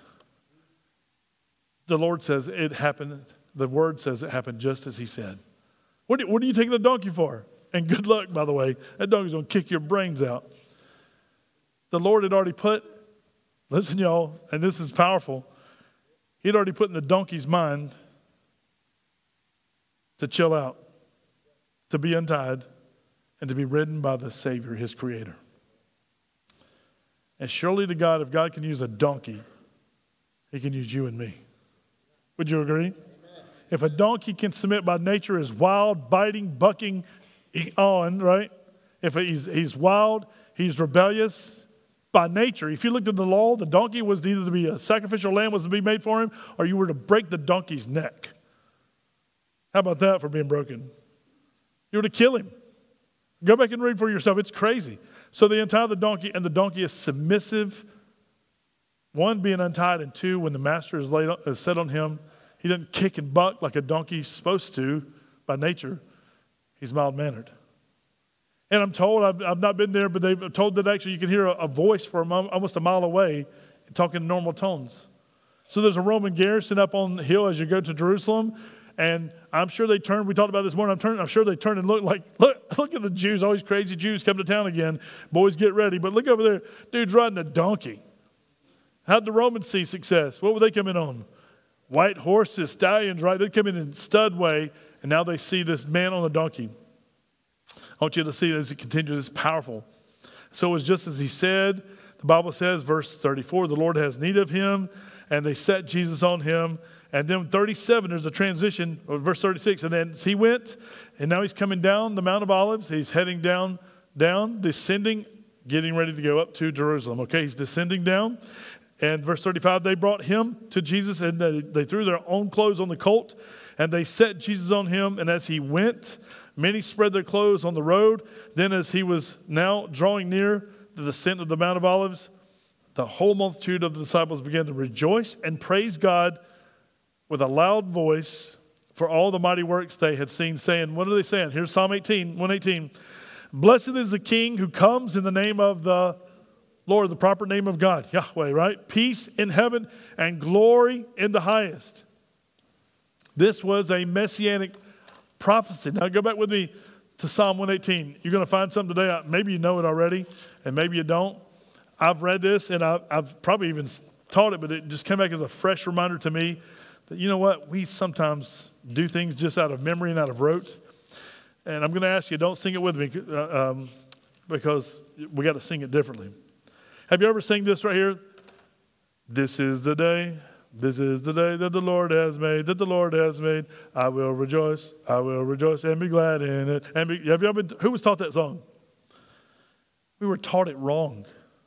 A: The Lord says it happened. The word says it happened just as he said. What, do, what are you taking the donkey for? And good luck, by the way. That donkey's going to kick your brains out. The Lord had already put, listen, y'all, and this is powerful. He'd already put in the donkey's mind to chill out, to be untied, and to be ridden by the Savior, his Creator. And surely to God, if God can use a donkey, he can use you and me. Would you agree? Amen. If a donkey can submit by nature is wild, biting, bucking on, right? If he's, he's wild, he's rebellious by nature. If you looked at the law, the donkey was either to be a sacrificial lamb was to be made for him, or you were to break the donkey's neck. How about that for being broken? You were to kill him. Go back and read for yourself. It's crazy. So they untie the donkey, and the donkey is submissive. One, being untied, and two, when the master is, laid on, is set on him, he doesn't kick and buck like a donkey's supposed to by nature. He's mild-mannered. And I'm told, I've, I've not been there, but they've told that actually you can hear a, a voice from almost a mile away talking in normal tones. So there's a Roman garrison up on the hill as you go to Jerusalem. And I'm sure they turned, we talked about this morning, I'm, turn, I'm sure they turned and looked like, look, look at the Jews, all these crazy Jews come to town again. Boys, get ready. But look over there, dude's riding a donkey. How'd the Romans see success? What were they coming on? White horses, stallions, right? They'd come in in stud way, and now they see this man on a donkey. I want you to see it as it continues. It's powerful. So it was just as he said. The Bible says, verse thirty-four, the Lord has need of him, and they set Jesus on him. And then thirty-seven, there's a transition, or verse thirty-six, and then he went, and now he's coming down the Mount of Olives. He's heading down, down, descending, getting ready to go up to Jerusalem. Okay, he's descending down. And verse thirty-five, they brought him to Jesus, and they, they threw their own clothes on the colt, and they set Jesus on him. And as he went, many spread their clothes on the road. Then as he was now drawing near the descent of the Mount of Olives, the whole multitude of the disciples began to rejoice and praise God with a loud voice for all the mighty works they had seen, saying, what are they saying? Here's Psalm eighteen, one eighteen. Blessed is the King who comes in the name of the Lord, the proper name of God, Yahweh, right? Peace in heaven and glory in the highest. This was a messianic prophecy. Now go back with me to Psalm one eighteen. You're going to find something today. Maybe you know it already, and maybe you don't. I've read this, and I've, I've probably even taught it, but it just came back as a fresh reminder to me that, you know what, we sometimes do things just out of memory and out of rote. And I'm going to ask you, don't sing it with me uh, um, because we got to sing it differently. Have you ever sing this right here? This is the day, this is the day that the Lord has made, that the Lord has made. I will rejoice, I will rejoice and be glad in it. And be, have you ever been, who was taught that song? We were taught it wrong.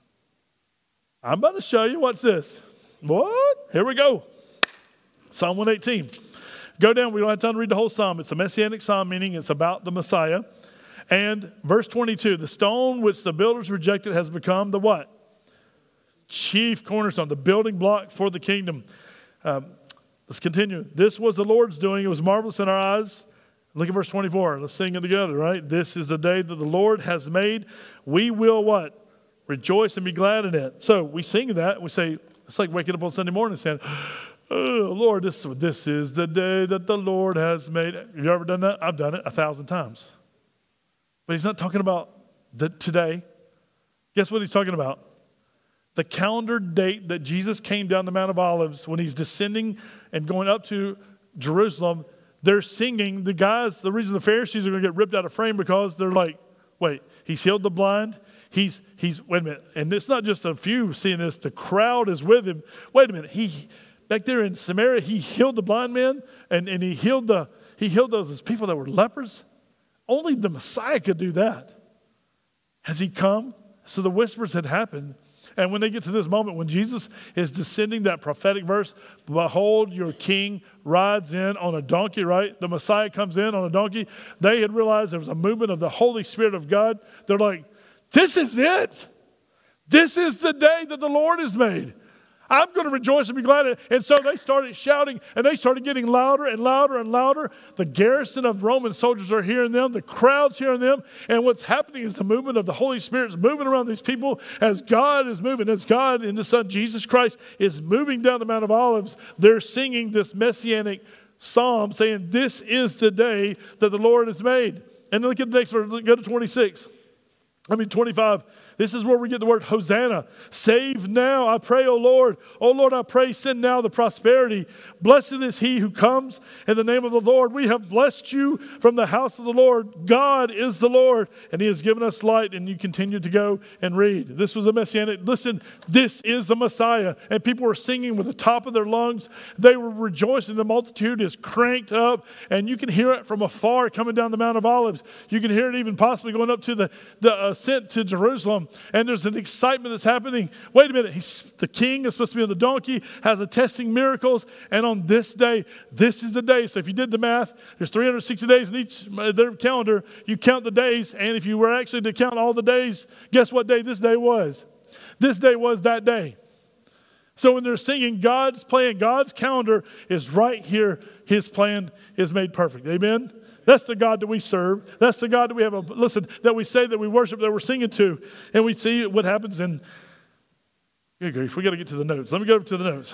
A: I'm about to show you. What's this? What? Here we go. Psalm one eighteen. Go down. We don't have time to read the whole psalm. It's a messianic psalm, meaning it's about the Messiah. And verse twenty-two, the stone which the builders rejected has become the what? Chief cornerstone, the building block for the kingdom. Um, let's continue. This was the Lord's doing. It was marvelous in our eyes. Look at verse twenty-four. Let's sing it together, right? This is the day that the Lord has made. We will what? Rejoice and be glad in it. So we sing that. We say, it's like waking up on Sunday morning saying, oh, Lord, this, this is the day that the Lord has made. Have you ever done that? I've done it a thousand times. But he's not talking about the today. Guess what he's talking about? The calendar date that Jesus came down the Mount of Olives when he's descending and going up to Jerusalem. They're singing. The guys, the reason the Pharisees are going to get ripped out of frame because they're like, wait, he's healed the blind. He's, he's, wait a minute. And it's not just a few seeing this. The crowd is with him. Wait a minute. He, back there in Samaria, he healed the blind man and, and he healed the, he healed those people that were lepers. Only the Messiah could do that. Has he come? So the whispers had happened. And when they get to this moment, when Jesus is descending, that prophetic verse, behold, your king rides in on a donkey, right? The Messiah comes in on a donkey. They had realized there was a movement of the Holy Spirit of God. They're like, this is it. This is the day that the Lord has made. I'm going to rejoice and be glad in it. And so they started shouting, and they started getting louder and louder and louder. The garrison of Roman soldiers are hearing them. The crowd's hearing them. And what's happening is the movement of the Holy Spirit is moving around these people as God is moving. As God and the Son, Jesus Christ, is moving down the Mount of Olives, they're singing this messianic psalm saying, this is the day that the Lord has made. And then look at the next verse. Go to twenty-six. I mean, twenty-five. This is where we get the word Hosanna. Save now, I pray, O Lord. O Lord, I pray, send now the prosperity. Blessed is he who comes in the name of the Lord. We have blessed you from the house of the Lord. God is the Lord, and he has given us light. And you continue to go and read. This was a messianic. Listen, this is the Messiah. And people were singing with the top of their lungs. They were rejoicing. The multitude is cranked up, and you can hear it from afar coming down the Mount of Olives. You can hear it even possibly going up to the, the ascent to Jerusalem. And there's an excitement that's happening. Wait a minute. He's, the king is supposed to be on the donkey, has attesting miracles. And on this day, this is the day. So if you did the math, there's three hundred sixty days in each their calendar. You count the days. And if you were actually to count all the days, guess what day this day was? This day was that day. So when they're singing, God's plan, God's calendar is right here. His plan is made perfect. Amen? That's the God that we serve. That's the God that we have, a, listen, that we say that we worship, that we're singing to. And we see what happens in, good grief, we got to get to the notes. Let me go to the notes.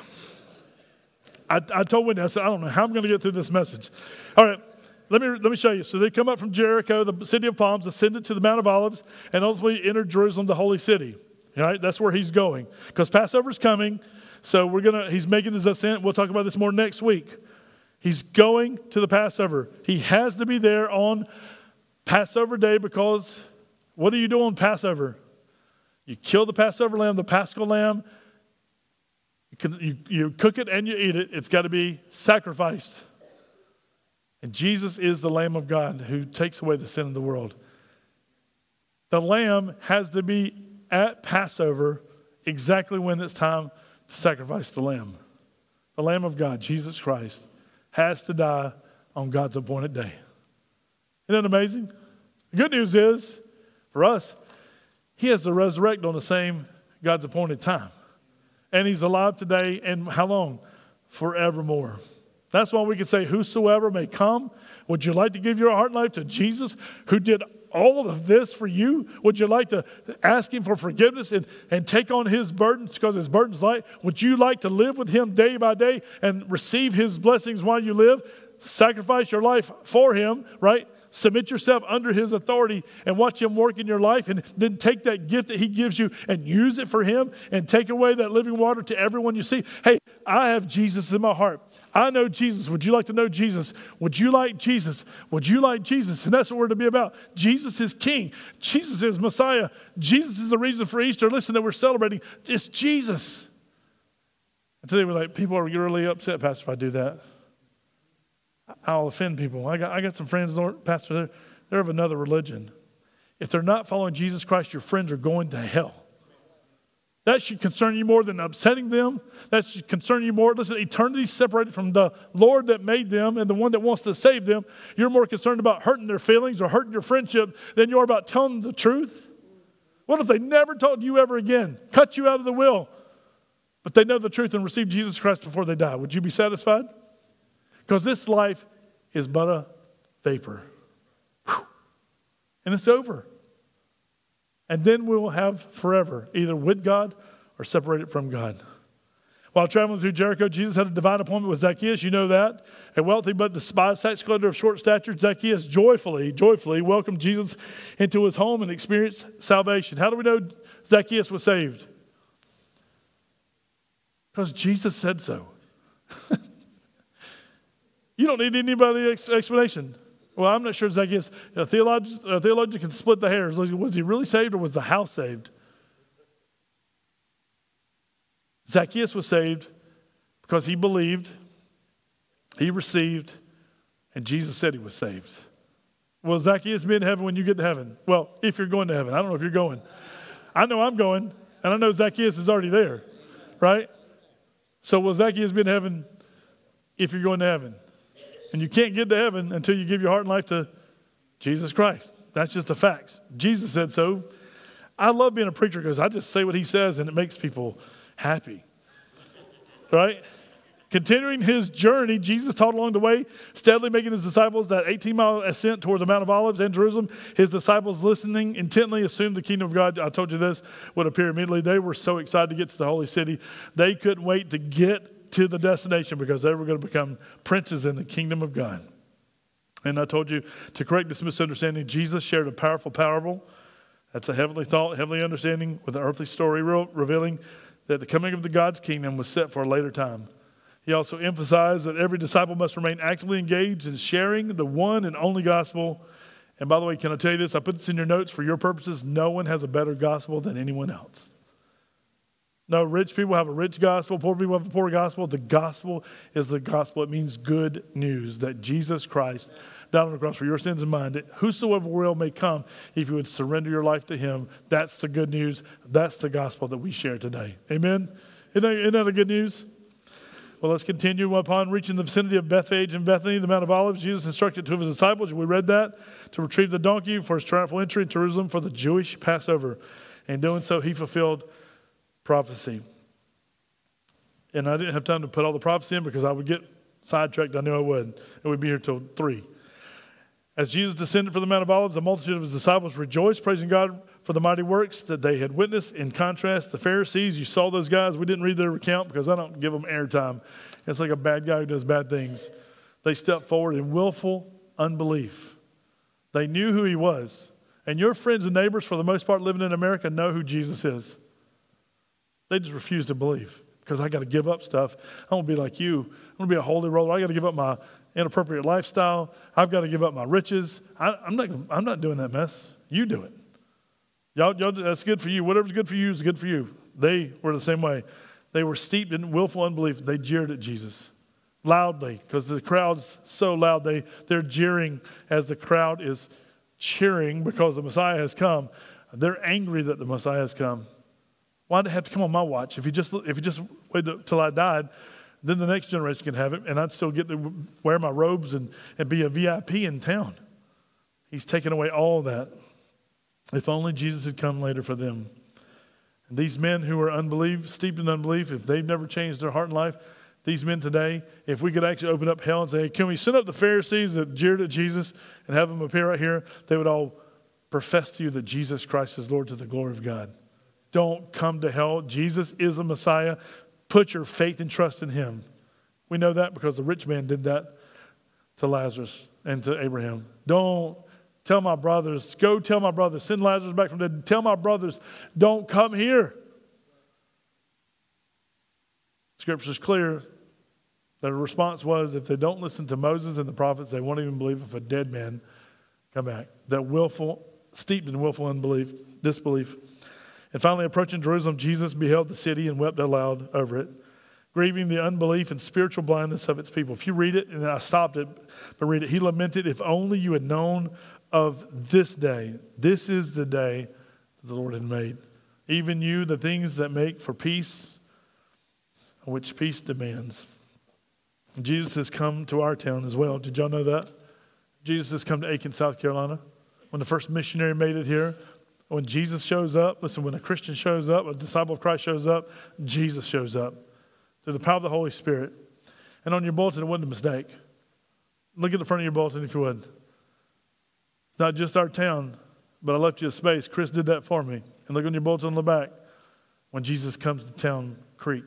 A: I, I told Wendy, I said, I don't know how I'm going to get through this message. All right, let me, let me show you. So they come up from Jericho, the city of palms, ascended to the Mount of Olives, and ultimately entered Jerusalem, the holy city. All right, that's where he's going. Because Passover's coming, so we're gonna, he's making his ascent. We'll talk about this more next week. He's going to the Passover. He has to be there on Passover day because what do you do on Passover? You kill the Passover lamb, the Paschal lamb. You, can, you, you cook it and you eat it. It's got to be sacrificed. And Jesus is the Lamb of God who takes away the sin of the world. The lamb has to be at Passover exactly when it's time to sacrifice the Lamb. The Lamb of God, Jesus Christ, has to die on God's appointed day. Isn't that amazing? The good news is, for us, he has to resurrect on the same God's appointed time. And he's alive today, and how long? Forevermore. That's why we can say, whosoever may come, would you like to give your heart and life to Jesus who did all of this for you? Would you like to ask him for forgiveness and, and take on his burdens because his burden's light? Would you like to live with him day by day and receive his blessings while you live? Sacrifice your life for him, right? Submit yourself under his authority and watch him work in your life, and then take that gift that he gives you and use it for him and take away that living water to everyone you see. Hey, I have Jesus in my heart. I know Jesus. Would you like to know Jesus? Would you like Jesus? Would you like Jesus? And that's what we're to be about. Jesus is King. Jesus is Messiah. Jesus is the reason for Easter. Listen, that we're celebrating. It's Jesus. And today we're like, people are really upset, Pastor, if I do that. I'll offend people. I got, I got some friends, Pastor, they're, they're of another religion. If they're not following Jesus Christ, your friends are going to hell. That should concern you more than upsetting them. That should concern you more. Listen, eternity separated from the Lord that made them and the one that wants to save them. You're more concerned about hurting their feelings or hurting your friendship than you are about telling them the truth. What if they never told you ever again? Cut you out of the will. But they know the truth and receive Jesus Christ before they die. Would you be satisfied? Because this life is but a vapor. Whew. And it's over. And then we will have forever, either with God or separated from God. While traveling through Jericho, Jesus had a divine appointment with Zacchaeus. You know that. A wealthy but despised tax collector of short stature, Zacchaeus joyfully, joyfully welcomed Jesus into his home and experienced salvation. How do we know Zacchaeus was saved? Because Jesus said so. You don't need anybody's explanation. Well, I'm not sure Zacchaeus, a theologian, a theologian can split the hairs. Was he really saved or was the house saved? Zacchaeus was saved because he believed, he received, and Jesus said he was saved. Will Zacchaeus be in heaven when you get to heaven? Well, if you're going to heaven. I don't know if you're going. I know I'm going, and I know Zacchaeus is already there, right? So will Zacchaeus be in heaven if you're going to heaven? And you can't get to heaven until you give your heart and life to Jesus Christ. That's just the facts. Jesus said so. I love being a preacher because I just say what he says and it makes people happy. Right? Continuing his journey, Jesus taught along the way, steadily making his disciples that eighteen-mile ascent toward the Mount of Olives and Jerusalem. His disciples, listening intently, assumed the kingdom of God, I told you this, would appear immediately. They were so excited to get to the holy city. They couldn't wait to get to the destination because they were going to become princes in the kingdom of God. And I told you, to correct this misunderstanding, Jesus shared a powerful parable. That's a heavenly thought, heavenly understanding with an earthly story revealing that the coming of the God's kingdom was set for a later time. He also emphasized that every disciple must remain actively engaged in sharing the one and only gospel. And by the way, can I tell you this? I put this in your notes for your purposes. No one has a better gospel than anyone else. No, rich people have a rich gospel. Poor people have a poor gospel. The gospel is the gospel. It means good news that Jesus Christ died on the cross for your sins and mine, that whosoever will may come if you would surrender your life to him. That's the good news. That's the gospel that we share today. Amen? Isn't that, isn't that a good news? Well, let's continue. Upon reaching the vicinity of Bethphage and Bethany, the Mount of Olives, Jesus instructed two of his disciples, we read that, to retrieve the donkey for his triumphal entry into Jerusalem for the Jewish Passover. In doing so, he fulfilled prophecy. And I didn't have time to put all the prophecy in because I would get sidetracked. I knew I would. And we'd be here till three. As Jesus descended from the Mount of Olives, the multitude of his disciples rejoiced, praising God for the mighty works that they had witnessed. In contrast, the Pharisees, you saw those guys. We didn't read their account because I don't give them airtime. It's like a bad guy who does bad things. They stepped forward in willful unbelief. They knew who he was. And your friends and neighbors, for the most part living in America, know who Jesus is. They just refuse to believe because I got to give up stuff. I want to be like you. I want to be a holy roller. I got to give up my inappropriate lifestyle. I've got to give up my riches. I, I'm not. I'm not doing that mess. You do it. Y'all, y'all. That's good for you. Whatever's good for you is good for you. They were the same way. They were steeped in willful unbelief. They jeered at Jesus loudly because the crowd's so loud. They they're jeering as the crowd is cheering because the Messiah has come. They're angry that the Messiah has come. Why did it have to come on my watch? If he just if he just waited till I died, then the next generation can have it, and I'd still get to wear my robes and, and be a V I P in town. He's taken away all that. If only Jesus had come later for them. And these men who are unbelief, steeped in unbelief, if they've never changed their heart and life, these men today, if we could actually open up hell and say, hey, can we send up the Pharisees that jeered at Jesus and have them appear right here? They would all profess to you that Jesus Christ is Lord to the glory of God. Don't come to hell. Jesus is the Messiah. Put your faith and trust in him. We know that because the rich man did that to Lazarus and to Abraham. Don't tell my brothers, go tell my brothers, send Lazarus back from the dead. Tell my brothers, don't come here. Scripture is clear. Their response was, if they don't listen to Moses and the prophets, they won't even believe if a dead man come back. That willful, steeped in willful unbelief, disbelief. And finally, approaching Jerusalem, Jesus beheld the city and wept aloud over it, grieving the unbelief and spiritual blindness of its people. If you read it, and I stopped it, but read it. He lamented, if only you had known of this day. This is the day that the Lord had made. Even you, the things that make for peace, which peace demands. Jesus has come to our town as well. Did y'all know that? Jesus has come to Aiken, South Carolina. When the first missionary made it here, when Jesus shows up, listen, when a Christian shows up, a disciple of Christ shows up, Jesus shows up through the power of the Holy Spirit. And on your bulletin, it wasn't a mistake. Look at the front of your bulletin if you would. It's not just our town, but I left you a space. Chris did that for me. And look on your bulletin on the back. When Jesus comes to Town Creek,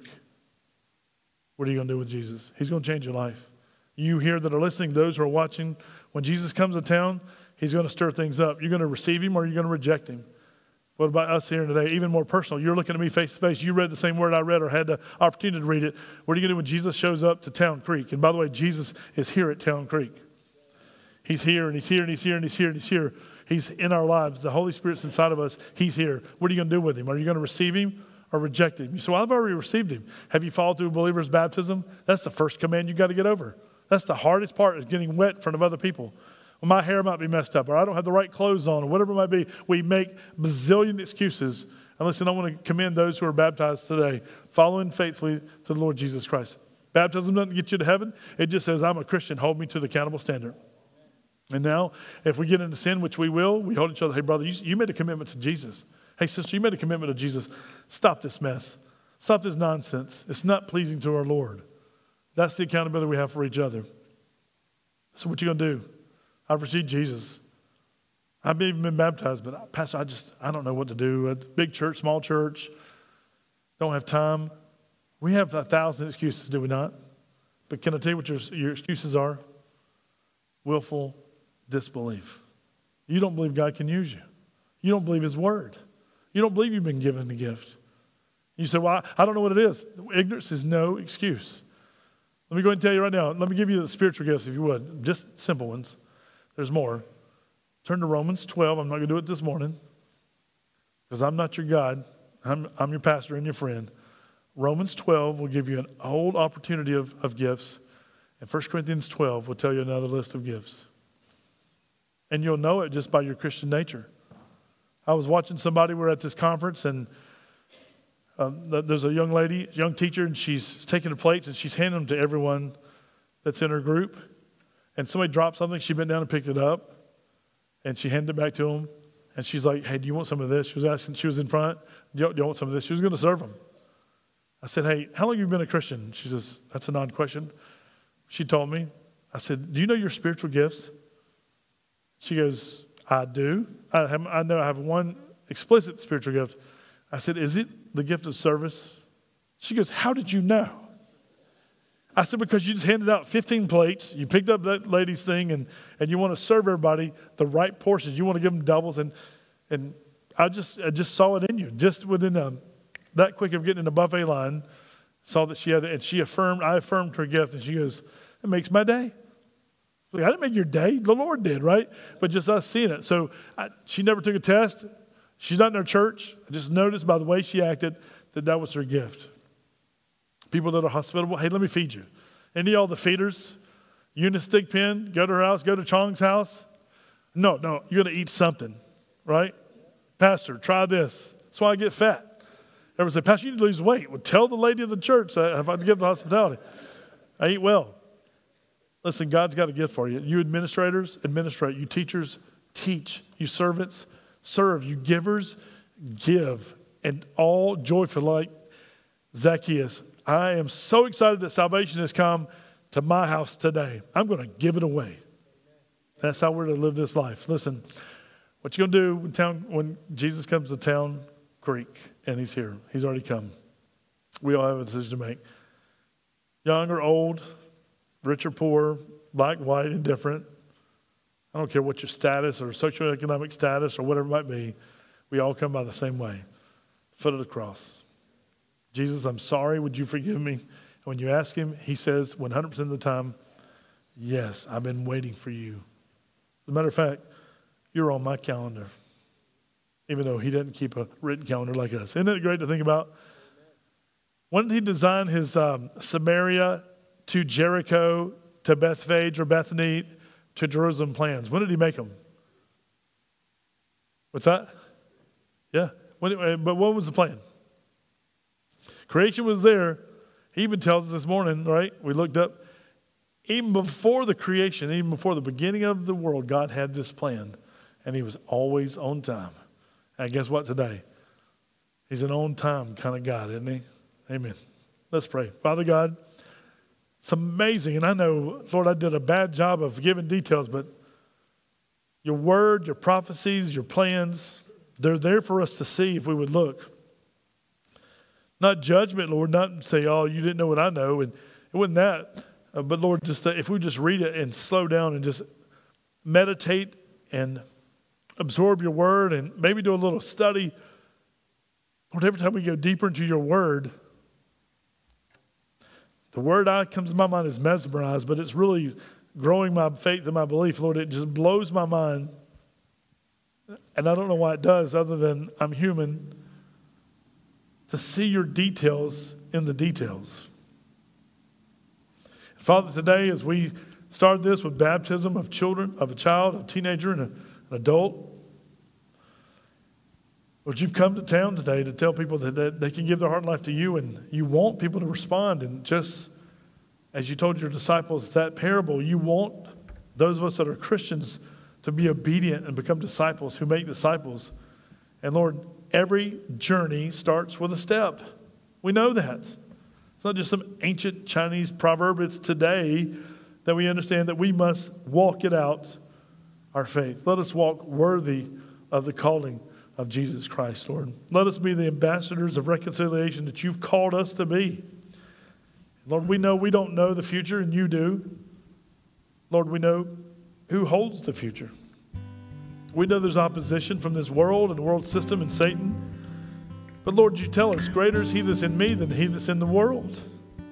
A: what are you going to do with Jesus? He's going to change your life. You here that are listening, those who are watching, when Jesus comes to town, he's going to stir things up. You're going to receive him or you're going to reject him. What about us here today? Even more personal. You're looking at me face to face. You read the same word I read or had the opportunity to read it. What are you going to do when Jesus shows up to Town Creek? And by the way, Jesus is here at Town Creek. He's here and he's here and he's here and he's here and he's here. He's in our lives. The Holy Spirit's inside of us. He's here. What are you going to do with him? Are you going to receive him or reject him? You say, well, I've already received him. Have you followed through a believer's baptism? That's the first command you got to get over. That's the hardest part, is getting wet in front of other people. Well, my hair might be messed up, or I don't have the right clothes on, or whatever it might be. We make bazillion excuses. And listen, I want to commend those who are baptized today, following faithfully to the Lord Jesus Christ. Baptism doesn't get you to heaven. It just says, I'm a Christian. Hold me to the accountable standard. And now, if we get into sin, which we will, we hold each other. Hey, brother, you, you made a commitment to Jesus. Hey, sister, you made a commitment to Jesus. Stop this mess. Stop this nonsense. It's not pleasing to our Lord. That's the accountability we have for each other. So what you going to do? I've received Jesus. I've even been baptized, but Pastor, I just, I don't know what to do. Big church, small church, don't have time. We have a thousand excuses, do we not? But can I tell you what your, your excuses are? Willful disbelief. You don't believe God can use you. You don't believe his word. You don't believe you've been given the gift. You say, well, I, I don't know what it is. Ignorance is no excuse. Let me go ahead and tell you right now. Let me give you the spiritual gifts, if you would. Just simple ones. There's more. Turn to Romans twelve. I'm not going to do it this morning because I'm not your God. I'm, I'm your pastor and your friend. Romans twelve will give you an old opportunity of, of gifts. And First Corinthians twelve will tell you another list of gifts. And you'll know it just by your Christian nature. I was watching somebody, we were at this conference, and um, there's a young lady, young teacher, and she's taking the plates, and she's handing them to everyone that's in her group. And somebody dropped something, she bent down and picked it up, and she handed it back to them. And she's like, hey, do you want some of this? She was asking, she was in front, do you, do you want some of this? She was going to serve them. I said, hey, how long have you been a Christian? She says, that's an odd question. She told me. I said, do you know your spiritual gifts? She goes, I do. I, have, I know I have one explicit spiritual gift. I said, is it the gift of service? She goes, how did you know? I said, because you just handed out fifteen plates. You picked up that lady's thing, and, and you want to serve everybody the right portions. You want to give them doubles. And and I just I just saw it in you. Just within a, that quick of getting in the buffet line, saw that she had it. And she affirmed, I affirmed her gift. And she goes, it makes my day. Like, I didn't make your day. The Lord did, right? But just us seeing it. So I, she never took a test. She's not in our church. I just noticed by the way she acted that that was her gift. People that are hospitable, hey, let me feed you. Any of y'all the feeders? Eunice Thigpen, go to her house, go to Chong's house. No, no, you're going to eat something, right? Pastor, try this. That's why I get fat. Everyone say, Pastor, you need to lose weight. Well, tell the lady of the church uh, if I give the hospitality. I eat well. Listen, God's got a gift for you. You administrators, administrate. You teachers, teach. You servants, serve. You givers, give. And all joyful like Zacchaeus. I am so excited that salvation has come to my house today. I'm going to give it away. That's how we're to live this life. Listen, what you going to do when, town, when Jesus comes to Town Creek, and he's here. He's already come. We all have a decision to make. Young or old, rich or poor, black, white, indifferent. I don't care what your status or socioeconomic status or whatever it might be. We all come by the same way. Foot of the cross. Jesus, I'm sorry. Would you forgive me? And when you ask him, he says one hundred percent of the time, yes, I've been waiting for you. As a matter of fact, you're on my calendar. Even though he didn't keep a written calendar like us. Isn't it great to think about? When did he design his um, Samaria to Jericho to Bethphage or Bethany to Jerusalem plans? When did he make them? What's that? Yeah. When, but what was the plan? Creation was there. He even tells us this morning, right? We looked up. Even before the creation, even before the beginning of the world, God had this plan. And he was always on time. And guess what today? He's an on-time kind of God, isn't he? Amen. Let's pray. Father God, it's amazing. And I know, Lord, I did a bad job of giving details, but your word, your prophecies, your plans, they're there for us to see if we would look. Not judgment, Lord, not say, oh, you didn't know what I know. And it wasn't that. Uh, but, Lord, just uh, if we just read it and slow down and just meditate and absorb your word and maybe do a little study. Lord, every time we go deeper into your word, the word that comes to my mind is mesmerized, but it's really growing my faith and my belief. Lord, it just blows my mind. And I don't know why it does other than I'm human. To see your details in the details. Father, today as we start this with baptism of children, of a child, a teenager, and a, an adult, Lord, you've come to town today to tell people that, that they can give their heart and life to you, and you want people to respond. And just as you told your disciples that parable, you want those of us that are Christians to be obedient and become disciples who make disciples. And Lord, every journey starts with a step. We know that. It's not just some ancient Chinese proverb. It's today that we understand that we must walk it out, our faith. Let us walk worthy of the calling of Jesus Christ, Lord. Let us be the ambassadors of reconciliation that you've called us to be. Lord, we know we don't know the future, and you do. Lord, we know who holds the future. We know there's opposition from this world and the world system and Satan. But Lord, you tell us, greater is he that's in me than he that's in the world.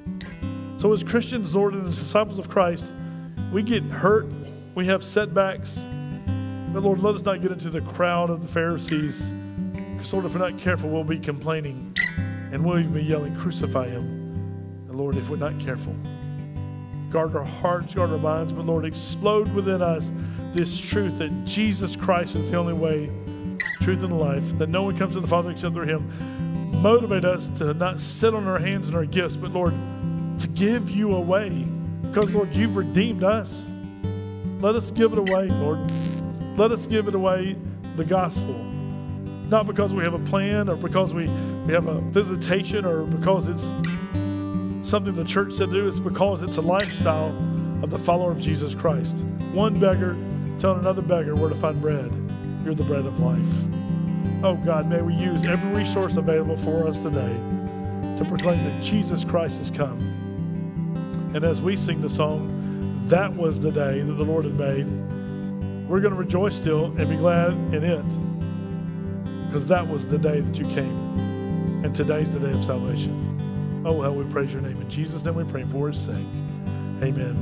A: So as Christians, Lord, and as disciples of Christ, we get hurt, we have setbacks. But Lord, let us not get into the crowd of the Pharisees. Because Lord, if we're not careful, we'll be complaining and we'll even be yelling, crucify him. And Lord, if we're not careful, guard our hearts, guard our minds, but Lord, explode within us this truth that Jesus Christ is the only way, truth, and life, that no one comes to the Father except through him. Motivate us to not sit on our hands and our gifts, but Lord, to give you away. Because Lord, you've redeemed us. Let us give it away, Lord. Let us give it away, the gospel. Not because we have a plan or because we, we have a visitation or because it's something the church said to do. It's because it's a lifestyle of the follower of Jesus Christ. One beggar telling another beggar where to find bread. You're the bread of life. Oh God, may we use every resource available for us today to proclaim that Jesus Christ has come. And as we sing the song, that was the day that the Lord had made, we're going to rejoice still and be glad in it. Because that was the day that you came. And today's the day of salvation. Oh, how we praise your name. In Jesus' name we pray for his sake. Amen.